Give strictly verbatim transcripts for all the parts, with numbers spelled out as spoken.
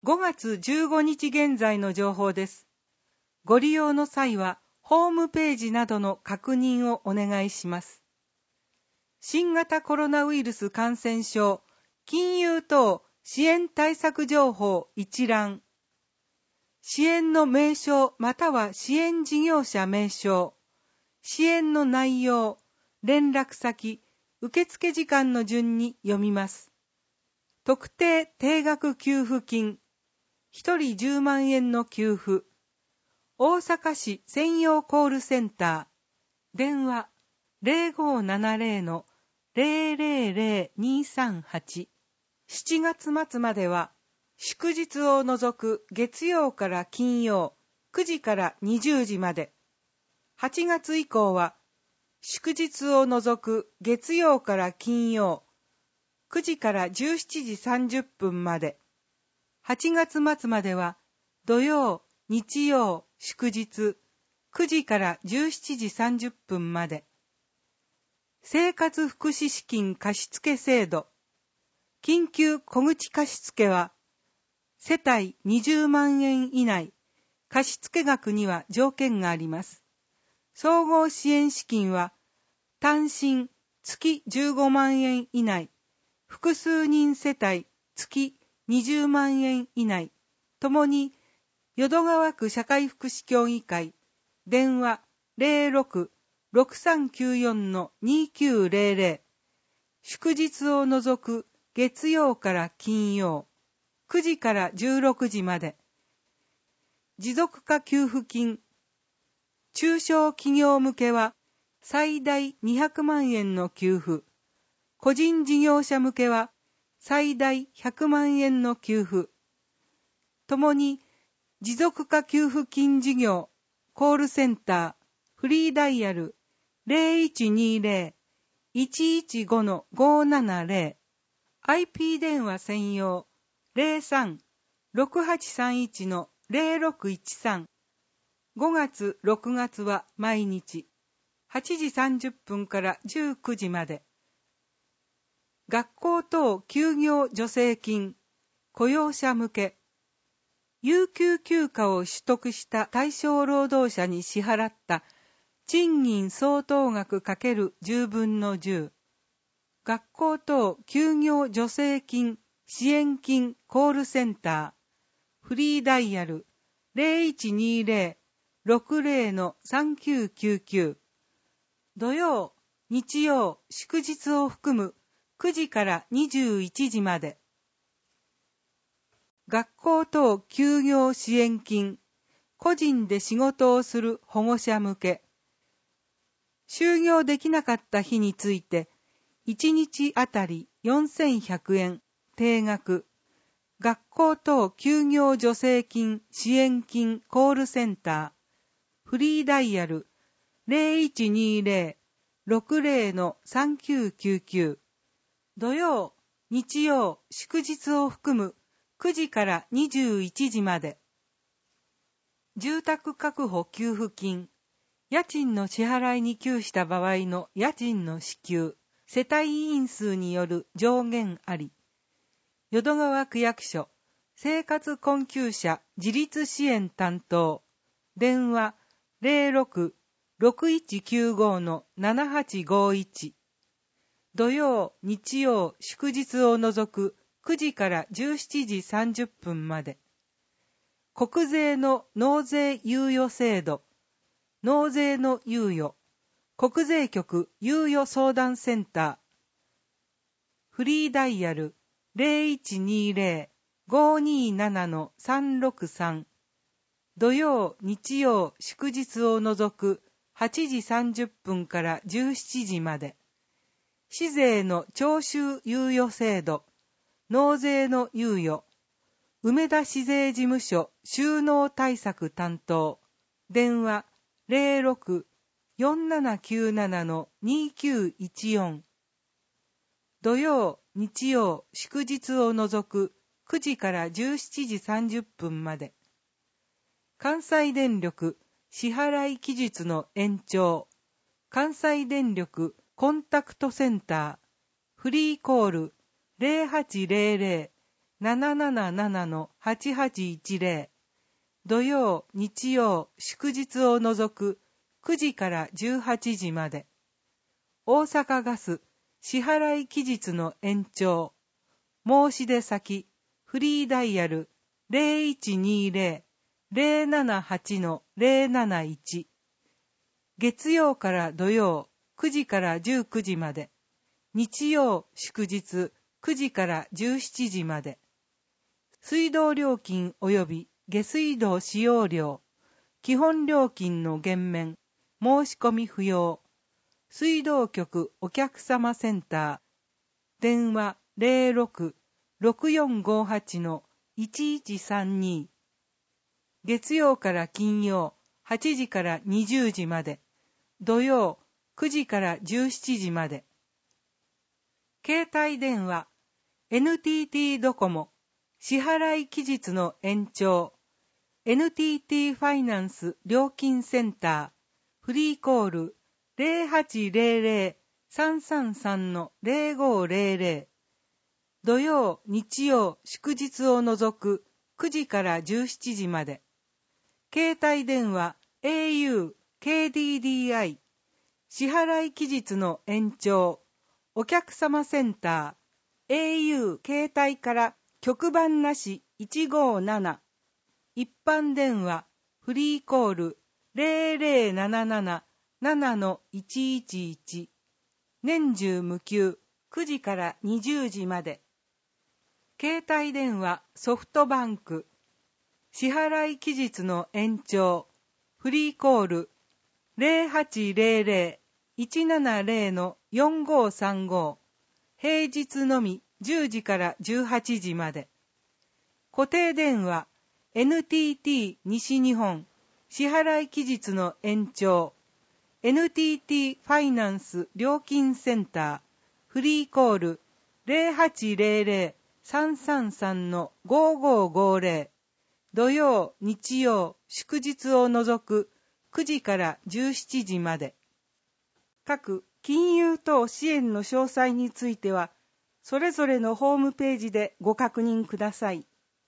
ごがつじゅうごにち現在の情報です。ご利用の際は、ホームページなどの確認をお願いします。新型コロナウイルス感染症、金融等支援対策情報一覧。支援の名称または支援事業者名称、支援の内容、連絡先、受付時間の順に読みます。特定定額給付金、ひとりじゅうまんえんの給付。大阪市専用コールセンター、電話 ゼロごーななゼロ の ゼロゼロゼロ にさんはち。しちがつ末までは、祝日を除く月曜から金曜くじからにじゅうじまで。はちがつ以降は、祝日を除く月曜から金曜くじからじゅうしちじさんじゅっぷんまで。はちがつ末までは、土曜、日曜、祝日、くじからじゅうしちじさんじゅっぷんまで。生活福祉資金貸付制度。緊急小口貸付は、世帯にじゅうまんえん以内、貸付額には条件があります。総合支援資金は、単身月じゅうごまんえん以内、複数人世帯月にじゅうまんえん以内、ともに淀川区社会福祉協議会、電話 ゼロろく ろくさんきゅうよん のにきゅうゼロゼロ、祝日を除く月曜から金曜、くじからじゅうろくじまで。持続化給付金、中小企業向けは最大にひゃくまんえんの給付、個人事業者向けは最大ひゃくまんえんの給付、ともに持続化給付金事業、コールセンター、フリーダイヤル ゼロいちにゼロ いちいちごのごーななゼロ、アイピー 電話専用 ゼロさん ろくはちさんいちのゼロろくいちさん。ごがつ、ろくがつは毎日はちじさんじゅっぷんからじゅうくじまで。学校等休業助成金、雇用者向け。有給休暇を取得した対象労働者に支払った賃金相当額 ×じゅう 分のじゅう。学校等休業助成金支援金コールセンター、フリーダイヤル ゼロいちにゼロ ろくゼロのさんきゅうきゅうきゅう。土曜、日曜、祝日を含むくじからにじゅういちじまで。学校等休業支援金、個人で仕事をする保護者向け。就業できなかった日について、いちにちあたりよんせんひゃくえん、定額。学校等休業助成金支援金コールセンター、フリーダイヤル ゼロいちにゼロ ろくゼロのさんきゅうきゅうきゅう。土曜、日曜、祝日を含むくじからにじゅういちじまで。住宅確保給付金、家賃の支払いに窮した場合の家賃の支給、世帯員数による上限あり。淀川区役所、生活困窮者自立支援担当、電話 ゼロろく ろくいちきゅうごのななはちごいち。土曜、日曜、祝日を除くくじからじゅうしちじさんじゅっぷんまで。国税の納税猶予制度、納税の猶予、国税局猶予相談センター、フリーダイヤル ゼロいちにゼロ ごにななのさんろくさん。土曜、日曜、祝日を除くはちじさんじゅっぷんからじゅうしちじまで。市税の徴収猶予制度、納税の猶予、梅田市税事務所収納対策担当、電話 ゼロろく よんななきゅうななのにきゅういちよん。土曜、日曜、祝日を除くくじからじゅうしちじさんじゅっぷんまで。関西電力支払い期日の延長、関西電力コンタクトセンター、フリーコール ゼロはちゼロゼロなななななな はちはちいちゼロ、土曜、日曜、祝日を除くくじからじゅうはちじまで。大阪ガス支払い期日の延長。申し出先、フリーダイヤル ゼロいちにゼロ ゼロななはち ゼロなないち。月曜から土曜くじからじゅうくじまで。日曜、祝日くじからじゅうしちじまで。水道料金及び下水道使用料、基本料金の減免、申し込み不要。水道局お客様センター、電話 ゼロろく ろくよんごはち いちいちさんに。月曜から金曜はちじからにじゅうじまで、土曜くじからじゅうしちじまで。携帯電話 エヌティーティー ドコモ支払い期日の延長、 エヌティーティー ファイナンス料金センター、フリーコール ゼロはちゼロゼロ さんさんさん ゼロごゼロゼロ。土曜、日曜、祝日を除くくじからじゅうしちじまで。携帯電話 エーユー、ケーディーディーアイ 支払い期日の延長、お客様センター エーユー 携帯から局番なしいちごなな、一般電話フリーコール ゼロゼロなななな なないちいちいち、年中無休くじからにじゅうじまで。携帯電話ソフトバンク支払い期日の延長、フリーコール ゼロはちゼロゼロ いちななゼロ よんごさんご、平日のみじゅうじからじゅうはちじまで。固定電話 エヌティーティー 西日本支払い期日の延長、 エヌティーティー ファイナンス料金センター、フリーコール ゼロはちゼロゼロ さんさんさん ごごごゼロ、土曜、日曜、祝日を除くくじからじゅうしちじまで。各金融等支援の詳細については、それぞれのホームページでご確認ください。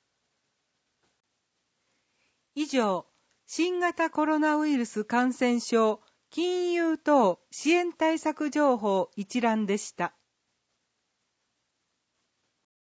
以上、新型コロナウイルス感染症金融等支援対策情報一覧でした。